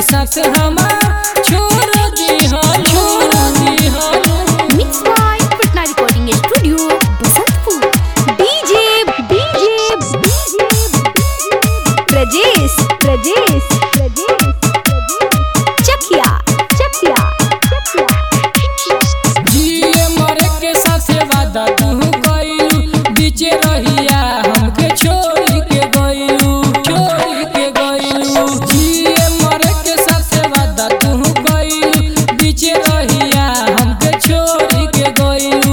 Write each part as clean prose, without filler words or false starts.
साथ हमार छोड़ दिहलू। Mix by Patna recording studio Basantpur. DJ Prajesh Chakiya जिए मरे के साथ वादा तू कइलू, बीचे रहिया हमके छोड़ के गइलू। जिए मरे के साथ वादा तू कइलू, बीचे रहिया हमके छोड़ के गइलू।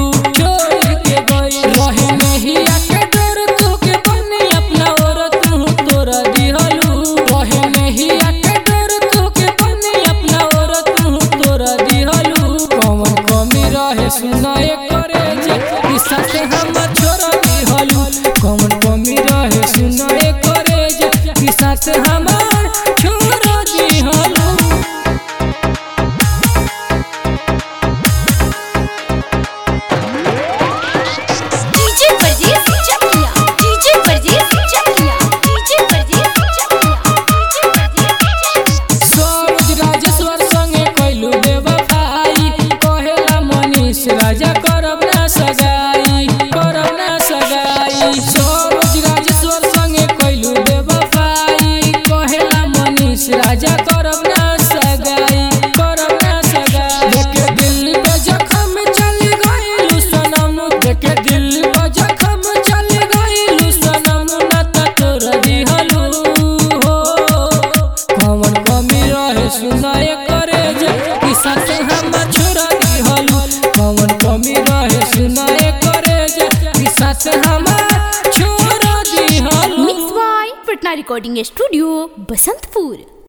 रहे नहीं आके डर तू के बनी अपना और तू तोड़ दिहलू। रहे नहीं आके डर तू के बनी अपना और तू तोड़ दिहलू। कौन कमी रहे सुनाए करे जे साथ हम छोड़ दिहलू। कौन कमी रहे सुनाए करे जे साथ हम छोड़ दिहलू। डीजे प्रजेश चकिया सरोज राजेश्वर संगे कइलू बेवफाई, कहेला मनीष राजा करब ना सगाई। सरोज राजेश्वर संगे कइलू बेवफाई, कहेला मनीष राजा करब ना सगाई। देखे दिल पे जख्म चल गइलू सनम, देखे दिल पे जख्म चल गइलू सनम, ना त तोड़ दिहलू हो। कौन कमी रहे सुनाए करे जे साथ हम छोड़ दिहलू। कौन कमी रहे सुनाए करे जे साथ हम छोड़ दिहलू। Mix by Patna recording studio Basantpur.